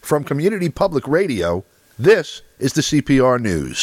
From Community Public Radio, this is the CPR News.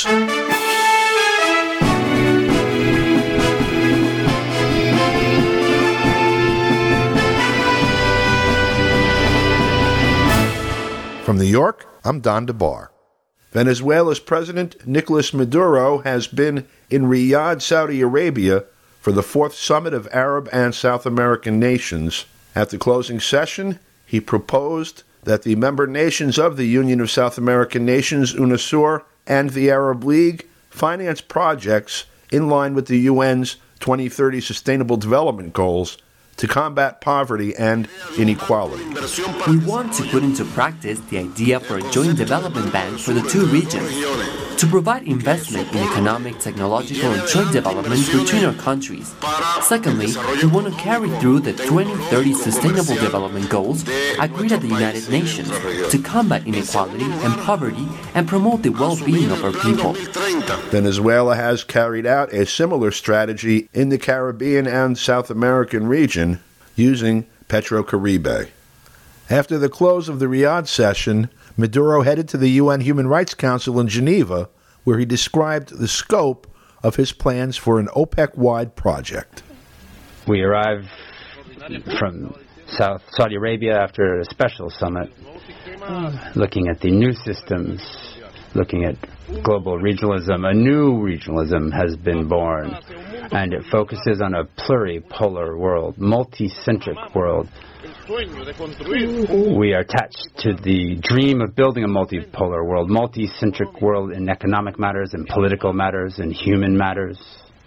From New York, I'm Don DeBar. Venezuela's President Nicolas Maduro has been in Riyadh, Saudi Arabia, for the fourth summit of Arab and South American nations. At the closing session, he proposed that the member nations of the Union of South American Nations, UNASUR, and the Arab League finance projects in line with the UN's 2030 Sustainable Development Goals to combat poverty and inequality. We want to put into practice the idea for a joint development bank for the two regions, to provide investment in economic, technological, and joint development between our countries. Secondly, we want to carry through the 2030 Sustainable Development Goals agreed at the United Nations to combat inequality and poverty and promote the well-being of our people. Venezuela has carried out a similar strategy in the Caribbean and South American region using PetroCaribe. After the close of the Riyadh session, Maduro headed to the UN Human Rights Council in Geneva, where he described the scope of his plans for an OPEC-wide project. We arrived from Saudi Arabia after a special summit, looking at the new systems, looking at global regionalism. A new regionalism has been born, and it focuses on a pluripolar world, multi-centric world. We are attached to the dream of building a multipolar world, multi-centric world in economic matters, in political matters, in human matters.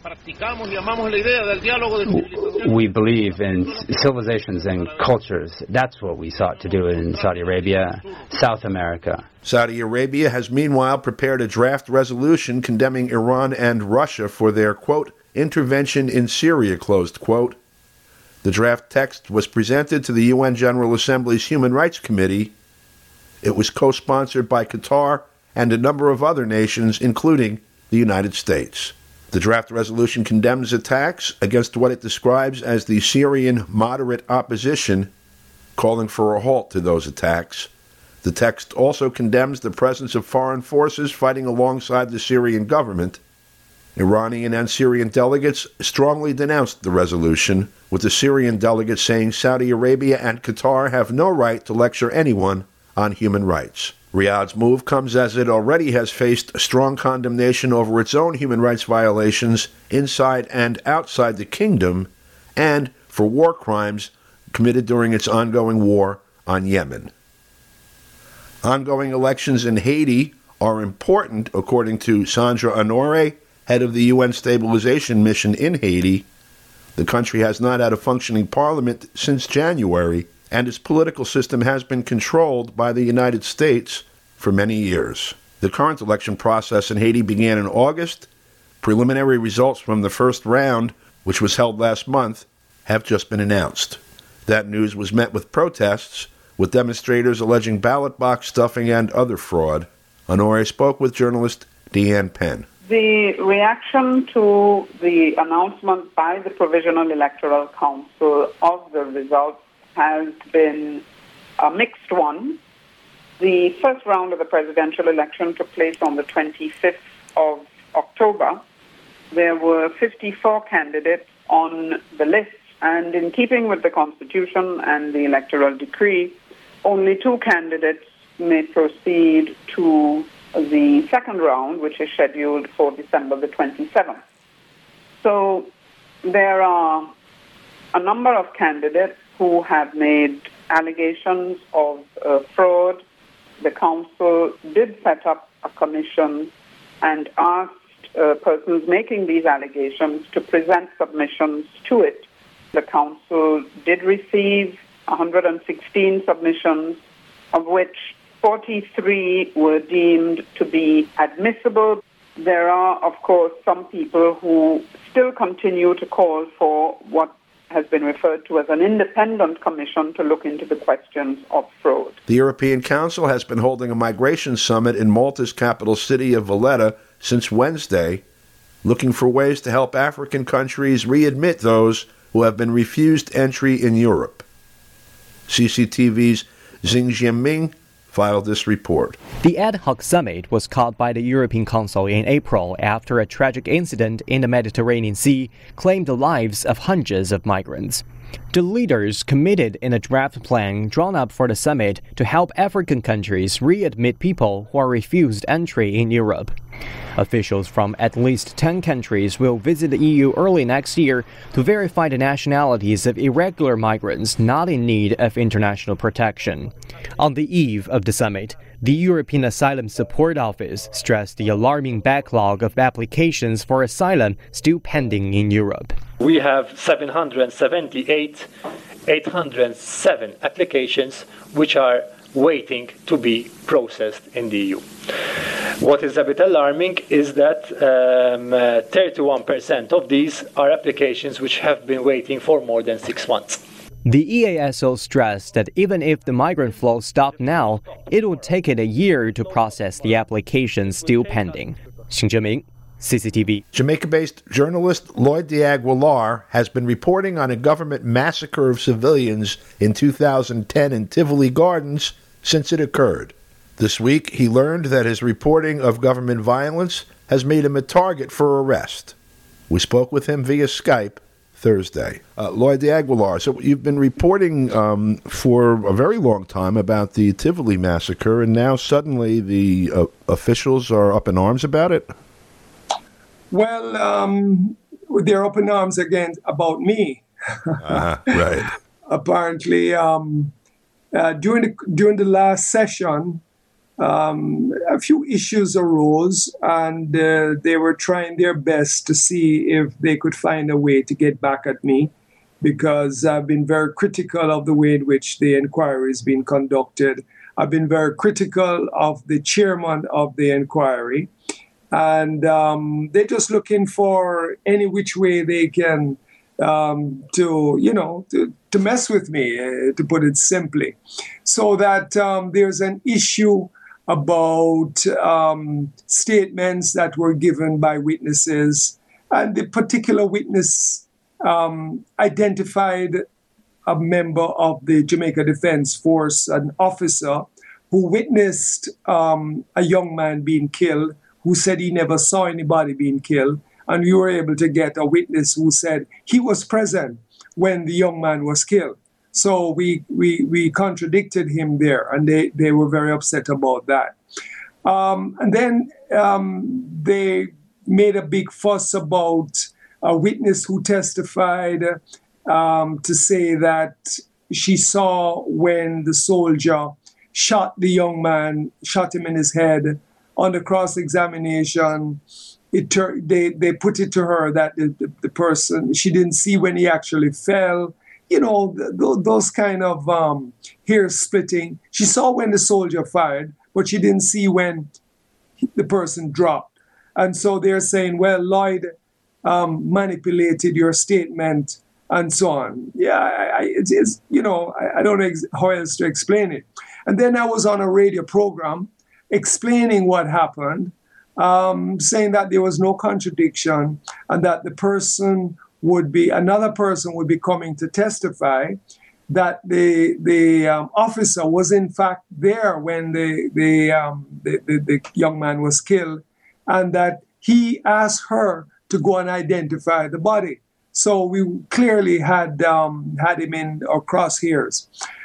We believe in civilizations and cultures. That's what we sought to do in Saudi Arabia, South America. Saudi Arabia has meanwhile prepared a draft resolution condemning Iran and Russia for their, quote, intervention in Syria, closed quote. The draft text was presented to the UN General Assembly's Human Rights Committee. It was co-sponsored by Qatar and a number of other nations, including the United States. The draft resolution condemns attacks against what it describes as the Syrian moderate opposition, calling for a halt to those attacks. The text also condemns the presence of foreign forces fighting alongside the Syrian government. Iranian and Syrian delegates strongly denounced the resolution, with the Syrian delegates saying Saudi Arabia and Qatar have no right to lecture anyone on human rights. Riyadh's move comes as it already has faced strong condemnation over its own human rights violations inside and outside the kingdom, and for war crimes committed during its ongoing war on Yemen. Ongoing elections in Haiti are important, according to Sandra Honore, head of the UN Stabilization Mission in Haiti. The country has not had a functioning parliament since January, and its political system has been controlled by the United States for many years. The current election process in Haiti began in August. Preliminary results from the first round, which was held last month, have just been announced. That news was met with protests, with demonstrators alleging ballot box stuffing and other fraud. Honore spoke with journalist Deanne Penn. The reaction to the announcement by the Provisional Electoral Council of the results has been a mixed one. The first round of the presidential election took place on the 25th of October. There were 54 candidates on the list, and in keeping with the Constitution and the electoral decree, only 2 candidates may proceed to the second round, which is scheduled for December the 27th. So there are a number of candidates who have made allegations of fraud. The council did set up a commission and asked persons making these allegations to present submissions to it. The council did receive 116 submissions, of which 43 were deemed to be admissible. There are, of course, some people who still continue to call for what has been referred to as an independent commission to look into the questions of fraud. The European Council has been holding a migration summit in Malta's capital city of Valletta since Wednesday, looking for ways to help African countries readmit those who have been refused entry in Europe. CCTV's Xing Jianming filed this report. The ad hoc summit was called by the European Council in April after a tragic incident in the Mediterranean Sea claimed the lives of hundreds of migrants. The leaders committed in a draft plan drawn up for the summit to help African countries readmit people who are refused entry in Europe. Officials from at least 10 countries will visit the EU early next year to verify the nationalities of irregular migrants not in need of international protection. On the eve of the summit, the European Asylum Support Office stressed the alarming backlog of applications for asylum still pending in Europe. We have 807 applications which are waiting to be processed in the EU. What is a bit alarming is that 31% of these are applications which have been waiting for more than 6 months. The EASO stressed that even if the migrant flow stopped now, it would take it a year to process the applications still pending. Xing Zheming, CCTV. Jamaica-based journalist Lloyd D'Aguilar has been reporting on a government massacre of civilians in 2010 in Tivoli Gardens since it occurred. This week, he learned that his reporting of government violence has made him a target for arrest. We spoke with him via Skype Thursday. Lloyd D'Aguilar, so you've been reporting for a very long time about the Tivoli massacre, and now suddenly the officials are up in arms about it? Well, they're up in arms again about me. Right. Apparently, during the last session, a few issues arose, and they were trying their best to see if they could find a way to get back at me, because I've been very critical of the way in which the inquiry has been conducted. I've been very critical of the chairman of the inquiry, and they're just looking for any which way they can to mess with me, to put it simply. So that there's an issue about statements that were given by witnesses, and the particular witness identified a member of the Jamaica Defense Force, an officer who witnessed a young man being killed, who said he never saw anybody being killed, and we were able to get a witness who said he was present when the young man was killed. So we contradicted him there, and they were very upset about that. And then they made a big fuss about a witness who testified to say that she saw when the soldier shot the young man, shot him in his head. On the cross-examination, they put it to her that the person, she didn't see when he actually fell. Those kind of hair splitting. She saw when the soldier fired, but she didn't see when the person dropped. And so they're saying, well, Lloyd manipulated your statement and so on. Yeah, I don't know how else to explain it. And then I was on a radio program explaining what happened, saying that there was no contradiction and that another person would be coming to testify, that the officer was in fact there when the young man was killed, and that he asked her to go and identify the body. So we clearly had him in our crosshairs.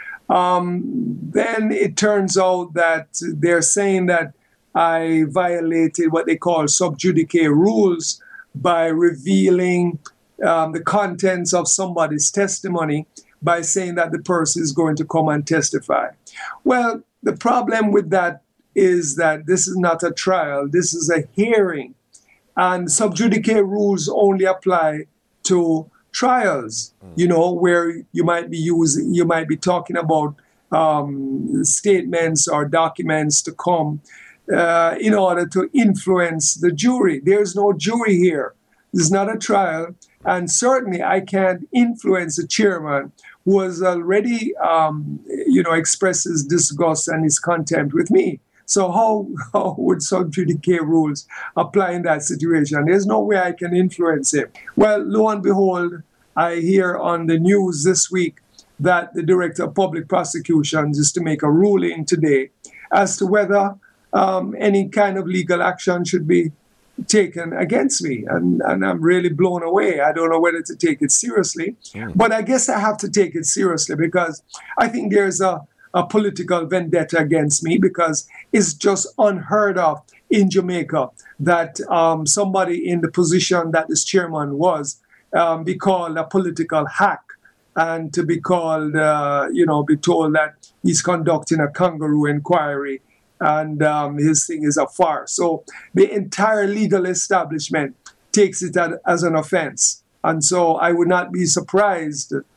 Then it turns out that they're saying that I violated what they call sub judice rules by revealing the contents of somebody's testimony by saying that the person is going to come and testify. Well, the problem with that is that this is not a trial, this is a hearing. And sub judice rules only apply to trials, where you might be talking about statements or documents to come in order to influence the jury. There's no jury here. This is not a trial. And certainly I can't influence the chairman who has already, expressed his disgust and his contempt with me. So how would sub judice rules apply in that situation? There's no way I can influence him. Well, lo and behold, I hear on the news this week that the Director of Public Prosecutions is to make a ruling today as to whether any kind of legal action should be taken against me. And I'm really blown away. I don't know whether to take it seriously, but I guess I have to take it seriously because I think there's a political vendetta against me because it's just unheard of in Jamaica that somebody in the position that this chairman was be called a political hack and to be called, be told that he's conducting a kangaroo inquiry and his thing is a farce. So the entire legal establishment takes it as an offense. And so I would not be surprised, if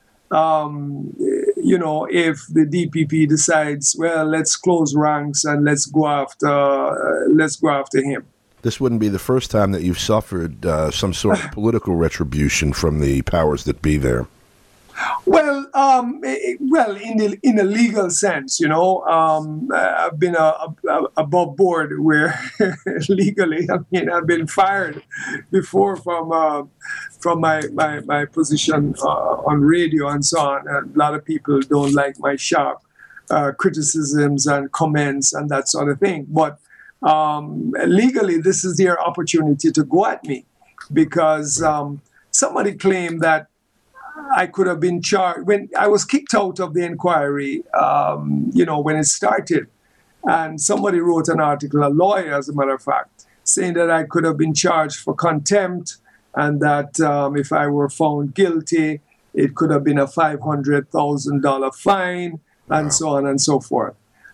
the DPP decides, well, let's close ranks and let's go after him. This wouldn't be the first time that you've suffered some sort of political retribution from the powers that be there. Well, in a legal sense, I've been above board where legally, I've been fired before from my position on radio and so on. And a lot of people don't like my sharp criticisms and comments and that sort of thing. But legally, this is their opportunity to go at me because somebody claimed that I could have been charged when I was kicked out of the inquiry, when it started. And somebody wrote an article, a lawyer, as a matter of fact, saying that I could have been charged for contempt and that if I were found guilty, it could have been a $500,000 fine and so on and so forth.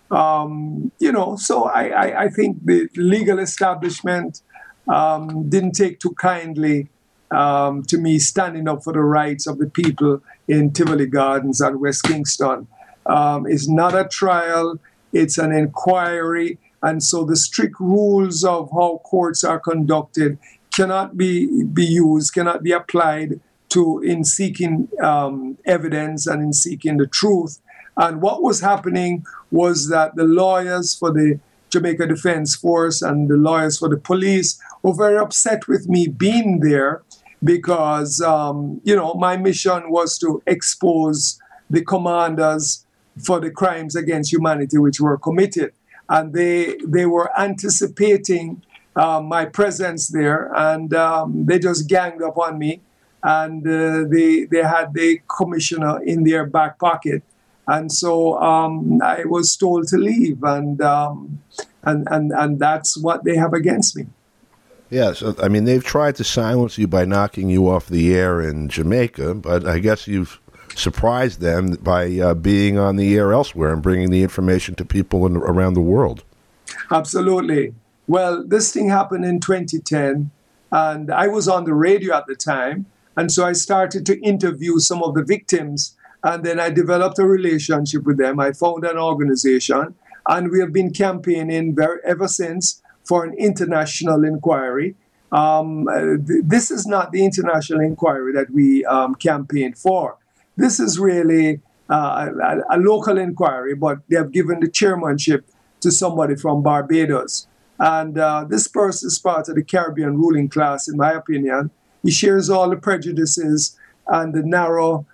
So I think the legal establishment didn't take too kindly to me standing up for the rights of the people in Tivoli Gardens and West Kingston. It's not a trial, it's an inquiry, and so the strict rules of how courts are conducted cannot be used, cannot be applied in seeking evidence and in seeking the truth. And what was happening was that the lawyers for the Jamaica Defense Force and the lawyers for the police were very upset with me being there because, my mission was to expose the commanders for the crimes against humanity which were committed. And they were anticipating my presence there, and they just ganged up on me. And they had the commissioner in their back pocket. And so I was told to leave, and that's what they have against me. Yes, they've tried to silence you by knocking you off the air in Jamaica, but I guess you've surprised them by being on the air elsewhere and bringing the information to people around the world. Absolutely. Well, this thing happened in 2010, and I was on the radio at the time, and so I started to interview some of the victims, and then I developed a relationship with them. I found an organization, and we have been campaigning ever since for an international inquiry. This is not the international inquiry that we campaigned for. This is really a local inquiry, but they have given the chairmanship to somebody from Barbados. And this person is part of the Caribbean ruling class, in my opinion. He shares all the prejudices and the narrow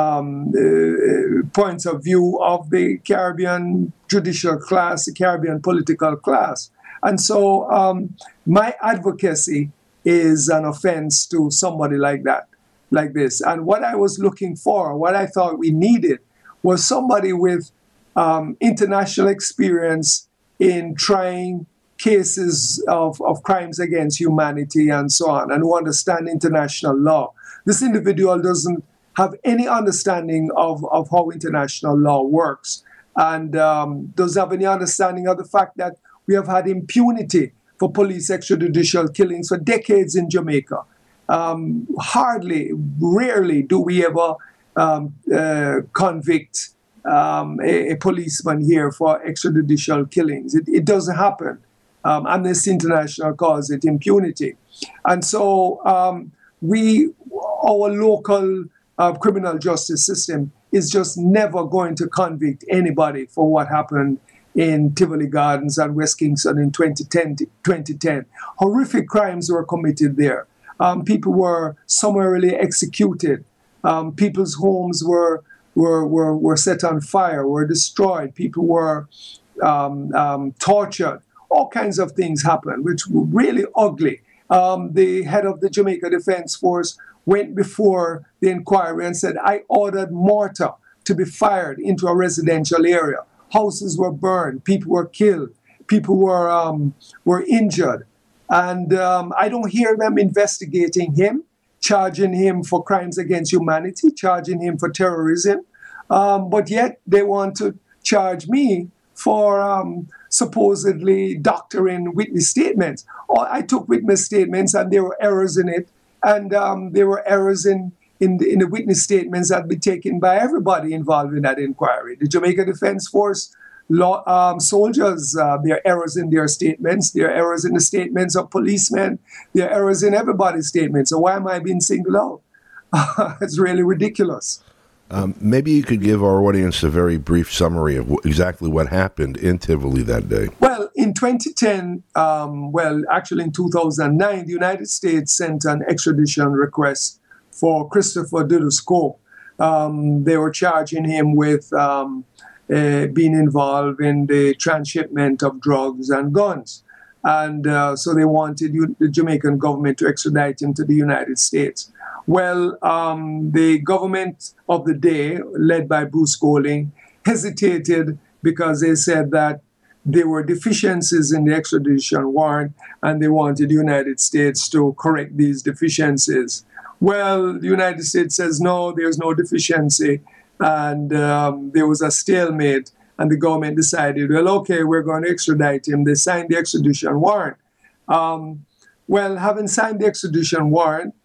points of view of the Caribbean judicial class, the Caribbean political class. And so my advocacy is an offense to somebody like this. And what I was looking for, what I thought we needed, was somebody with international experience in trying cases of crimes against humanity and so on, and who understand international law. This individual doesn't have any understanding of how international law works, and doesn't have any understanding of the fact that we have had impunity for police extrajudicial killings for decades in Jamaica. Rarely do we ever convict a policeman here for extrajudicial killings. It doesn't happen. Amnesty International calls it impunity. And so our local criminal justice system is just never going to convict anybody for what happened in Tivoli Gardens and West Kingston in 2010. Horrific crimes were committed there. People were summarily executed. People's homes were set on fire, were destroyed. People were tortured. All kinds of things happened, which were really ugly. The head of the Jamaica Defense Force went before the inquiry and said, I ordered mortar to be fired into a residential area. Houses were burned, people were killed, people were injured. And I don't hear them investigating him, charging him for crimes against humanity, charging him for terrorism. But yet they want to charge me for supposedly doctoring witness statements. I took witness statements and there were errors in it. And there were errors in the witness statements that be taken by everybody involved in that inquiry. The Jamaica Defense Force soldiers, there are errors in their statements. There are errors in the statements of policemen. There are errors in everybody's statements. So why am I being singled out? It's really ridiculous. Maybe you could give our audience a very brief summary of exactly what happened in Tivoli that day. Well, in 2010, actually in 2009, the United States sent an extradition request for Christopher Dudoscope. They were charging him with being involved in the transshipment of drugs and guns. And so they wanted the Jamaican government to extradite him to the United States. Well, the government of the day, led by Bruce Golding, hesitated because they said that there were deficiencies in the extradition warrant and they wanted the United States to correct these deficiencies. Well, the United States says, no, there's no deficiency. And there was a stalemate and the government decided, well, okay, we're going to extradite him. They signed the extradition warrant. Having signed the extradition warrant,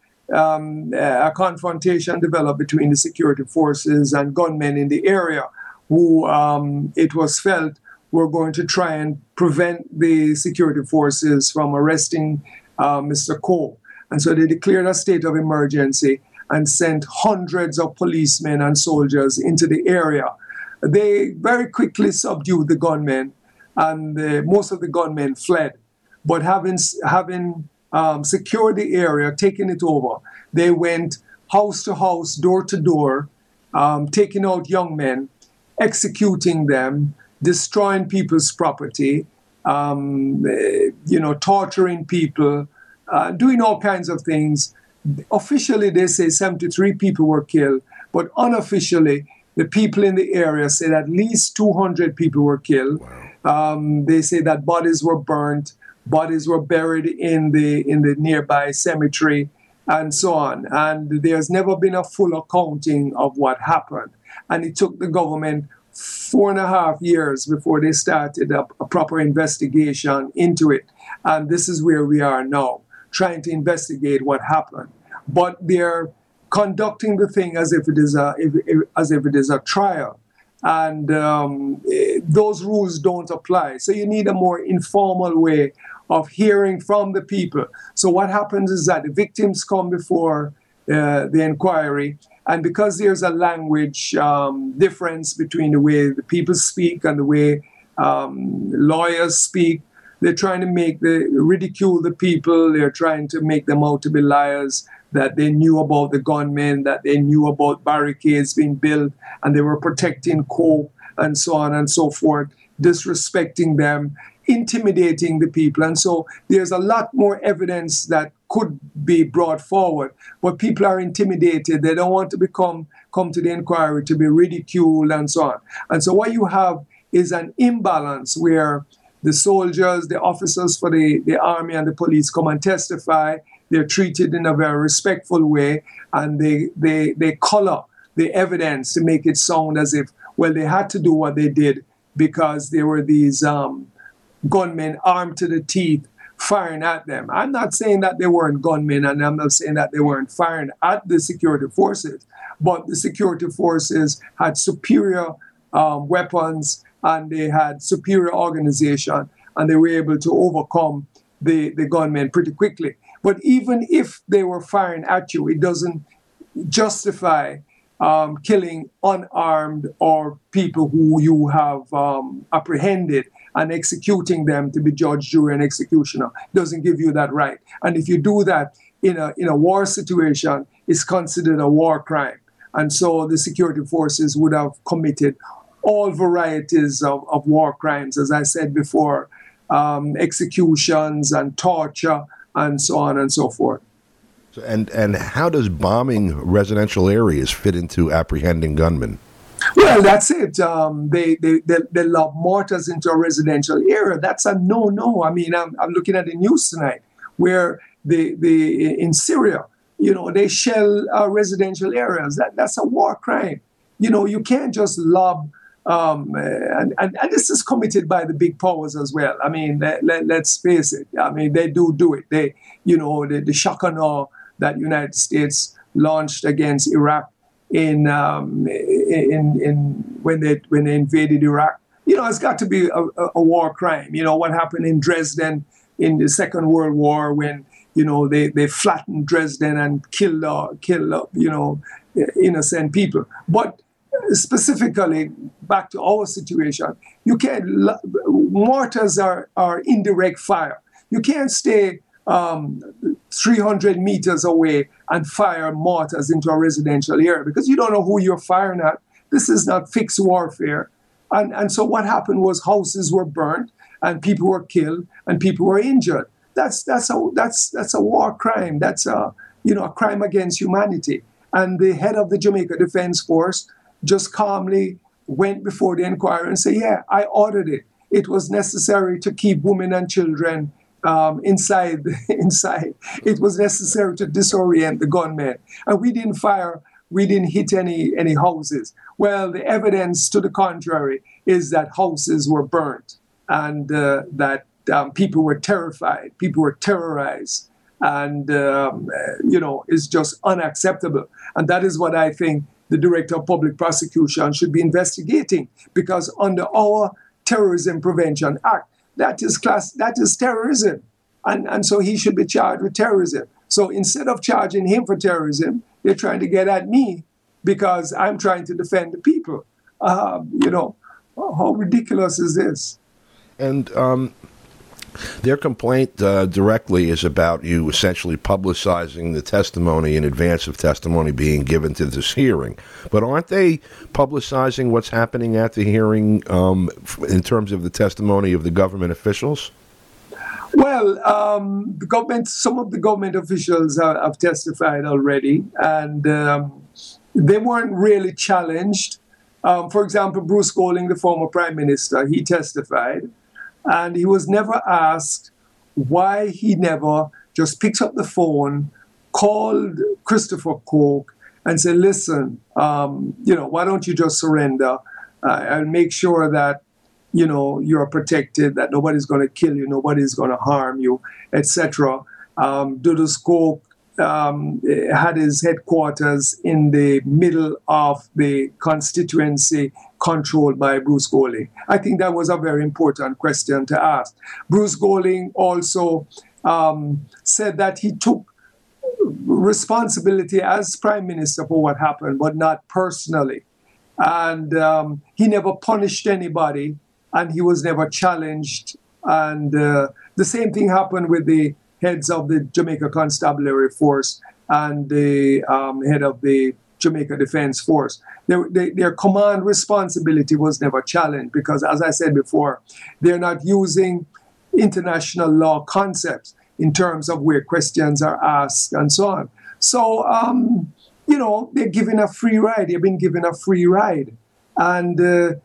a confrontation developed between the security forces and gunmen in the area who it was felt were going to try and prevent the security forces from arresting Mr. Cole. And so they declared a state of emergency and sent hundreds of policemen and soldiers into the area. They very quickly subdued the gunmen, and most of the gunmen fled. But having secured the area, taken it over, they went house to house, door to door, taking out young men, executing them, destroying people's property, torturing people, doing all kinds of things. Officially, they say 73 people were killed, but unofficially, the people in the area said at least 200 people were killed. They say that bodies were burnt, bodies were buried in the nearby cemetery, and so on. And there's never been a full accounting of what happened. And it took the government 4.5 years before they started a proper investigation into it. And this is where we are now, trying to investigate what happened. But they're conducting the thing as if it is a trial. And those rules don't apply. So you need a more informal way of hearing from the people. So what happens is that the victims come before the inquiry, and because there's a language difference between the way the people speak and the way lawyers speak, they're trying to ridicule the people. They're trying to make them out to be liars, that they knew about the gunmen, that they knew about barricades being built, and they were protecting Cope, and so on and so forth, disrespecting them, intimidating the people. And so there's a lot more evidence that could be brought forward, but people are intimidated. They don't want to come to the inquiry to be ridiculed and so on. And so what you have is an imbalance where the soldiers, the officers for the army and the police come and testify. They're treated in a very respectful way, and they color the evidence to make it sound as if, well, they had to do what they did because there were these gunmen armed to the teeth firing at them. I'm not saying that they weren't gunmen, and I'm not saying that they weren't firing at the security forces, but the security forces had superior weapons, and they had superior organization, and they were able to overcome the gunmen pretty quickly. But even if they were firing at you, it doesn't justify killing unarmed or people who you have apprehended and executing them to be judge, jury, and executioner. It doesn't give you that right. And if you do that in a war situation, it's considered a war crime. And so the security forces would have committed all varieties of war crimes, as I said before, executions and torture and so on and so forth. And how does bombing residential areas fit into apprehending gunmen? Well, that's it. They lob mortars into a residential area. That's a no-no. I mean, I'm looking at the news tonight where in Syria, they shell residential areas. That's a war crime. You can't just lob, and this is committed by the big powers as well. I mean, let's face it. I mean, they do it. They, the shock and awe that United States launched against Iraq when they invaded Iraq. It's got to be a war crime. What happened in Dresden in the Second World War when they flattened Dresden and killed innocent people. But specifically back to our situation, mortars are indirect fire. You can't stay 300 meters away and fire mortars into a residential area because you don't know who you're firing at. This is not fixed warfare. And so what happened was houses were burnt and people were killed and people were injured. That's a war crime. That's a crime against humanity. And the head of the Jamaica Defense Force just calmly went before the inquiry and said, yeah, I ordered it. It was necessary to keep women and children inside. It was necessary to disorient the gunmen. And we didn't fire, we didn't hit any houses. Well, the evidence to the contrary is that houses were burnt and that people were terrified, people were terrorized. And, it's just unacceptable. And that is what I think the Director of Public Prosecution should be investigating, because under our Terrorism Prevention Act, that is terrorism. And so he should be charged with terrorism. So instead of charging him for terrorism, they're trying to get at me because I'm trying to defend the people. How ridiculous is this? And their complaint directly is about you essentially publicizing the testimony in advance of testimony being given to this hearing. But aren't they publicizing what's happening at the hearing in terms of the testimony of the government officials? Well, some of the government officials have testified already, and they weren't really challenged. For example, Bruce Golding, the former prime minister, he testified. And he was never asked why he never just picked up the phone, called Christopher Coke, and said, listen, why don't you just surrender and make sure that, you're protected, that nobody's going to kill you, nobody's going to harm you, etc. Dudas Coke had his headquarters in the middle of the constituency controlled by Bruce Golding. I think that was a very important question to ask. Bruce Golding also said that he took responsibility as Prime Minister for what happened, but not personally. And he never punished anybody, and he was never challenged. And the same thing happened with the heads of the Jamaica Constabulary Force and the head of the Jamaica Defense Force. Their command responsibility was never challenged because, as I said before, they're not using international law concepts in terms of where questions are asked and so on. So, they're given a free ride. They've been given a free ride. And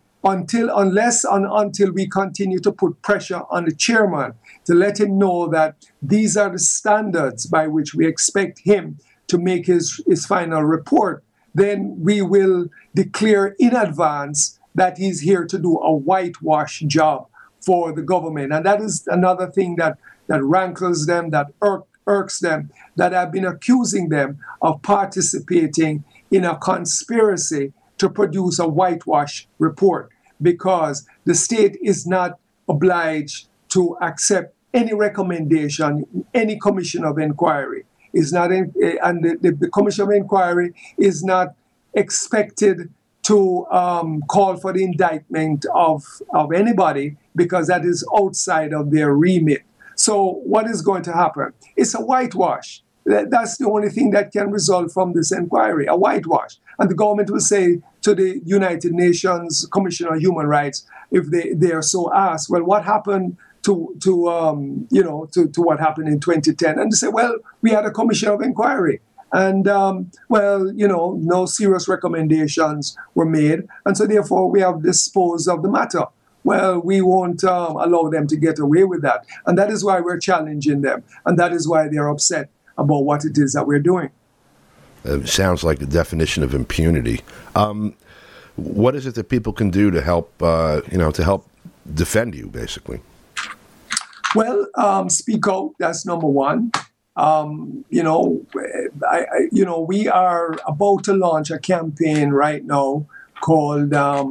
until we continue to put pressure on the chairman to let him know that these are the standards by which we expect him to make his final report, then we will declare in advance that he's here to do a whitewash job for the government. And that is another thing that rankles them, that irks them, that I've been accusing them of participating in a conspiracy to produce a whitewash report, because the state is not obliged to accept any recommendation, any commission of inquiry. Is not and the Commission of Inquiry is not expected to call for the indictment of anybody, because that is outside of their remit. So what is going to happen? It's a whitewash. that's the only thing that can result from this inquiry, a whitewash. And the government will say to the United Nations Commission on Human Rights, if they are so asked, well, what happened to what happened in 2010? And they say, well, we had a commission of inquiry. And, no serious recommendations were made. And so, therefore, we have disposed of the matter. Well, we won't allow them to get away with that. And that is why we're challenging them. And that is why they're upset about what it is that we're doing. It sounds like the definition of impunity. What is it that people can do to help, to help defend you, basically? Well, speak out. That's number one. We are about to launch a campaign right now called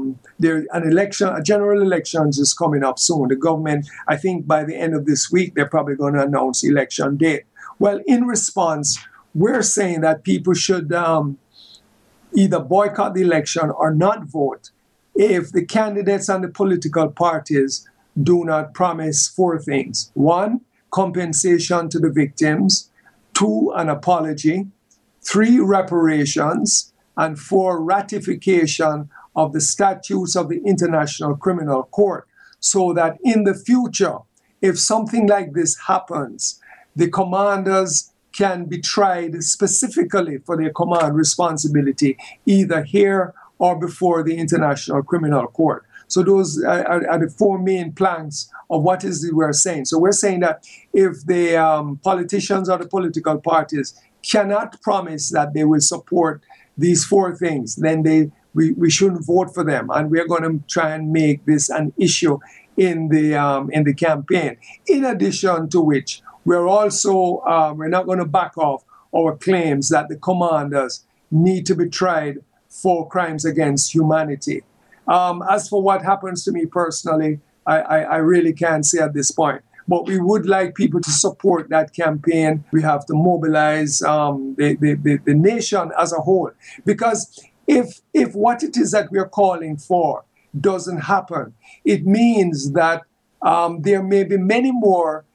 a general elections is coming up soon. The government, I think by the end of this week, they're probably going to announce the election date. Well, in response, we're saying that people should either boycott the election or not vote if the candidates and the political parties do not promise 4 things. 1, compensation to the victims. 2, an apology. 3, reparations. And 4, ratification of the statutes of the International Criminal Court, so that in the future, if something like this happens, the commanders can be tried specifically for their command responsibility, either here or before the International Criminal Court. So those are the 4 main planks of what is it we're saying. So we're saying that if the politicians or the political parties cannot promise that they will support these 4 things, then we shouldn't vote for them. And we're going to try and make this an issue in the campaign. In addition to which, we're also we're not going to back off our claims that the commanders need to be tried for crimes against humanity. As for what happens to me personally, I really can't say at this point. But we would like people to support that campaign. We have to mobilize the nation as a whole. Because if what it is that we're calling for doesn't happen, it means that there may be many more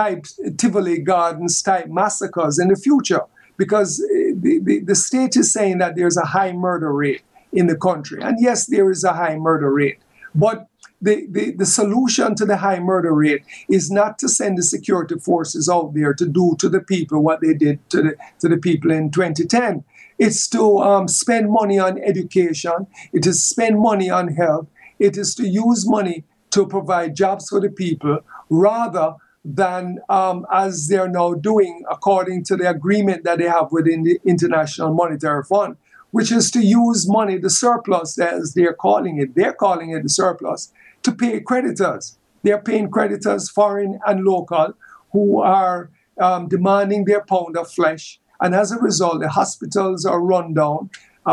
Tivoli Gardens type massacres in the future. Because the state is saying that there's a high murder rate in the country. And yes, there is a high murder rate. But the solution to the high murder rate is not to send the security forces out there to do to the people what they did to the people in 2010. It's to spend money on education. It is spend money on health. It is to use money to provide jobs for the people rather than as they're now doing according to the agreement that they have within the International Monetary Fund, which is to use money, the surplus, as they're calling it the surplus, to pay creditors. They're paying creditors, foreign and local, who are demanding their pound of flesh. And as a result, the hospitals are run down.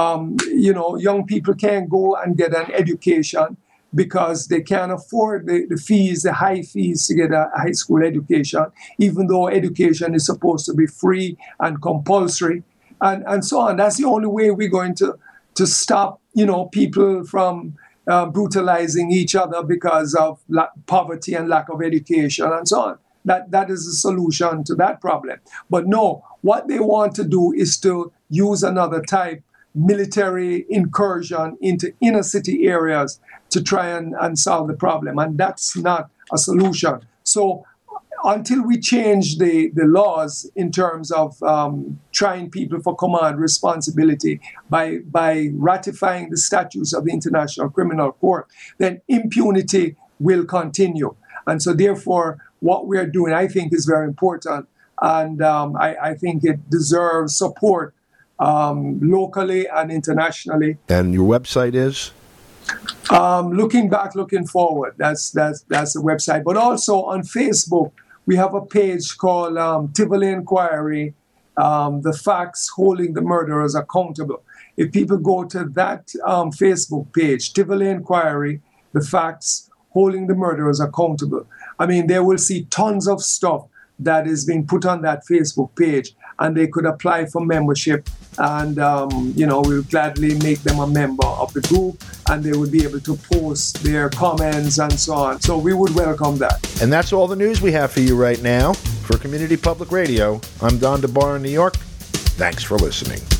Young people can't go and get an education because they can't afford the fees, the high fees to get a high school education, even though education is supposed to be free and compulsory. And so on. That's the only way we're going to stop, people from brutalizing each other because of poverty and lack of education and so on. That is the solution to that problem. But no, what they want to do is to use another type military incursion into inner city areas to try and solve the problem. And that's not a solution. So until we change the laws in terms of trying people for command responsibility by ratifying the statutes of the International Criminal Court, then impunity will continue. And so therefore, what we're doing, I think, is very important. And I think it deserves support locally and internationally. And your website is? Looking back, looking forward. That's the website. But also on Facebook, we have a page called Tivoli Inquiry, the facts holding the murderers accountable. If people go to that Facebook page, Tivoli Inquiry, the facts holding the murderers accountable, I mean, they will see tons of stuff that is being put on that Facebook page, and they could apply for membership, and we'll gladly make them a member of the group, and they would be able to post their comments and so on. So we would welcome that. And that's all the news we have for you right now. For Community Public Radio, I'm Don DeBar in New York. Thanks for listening.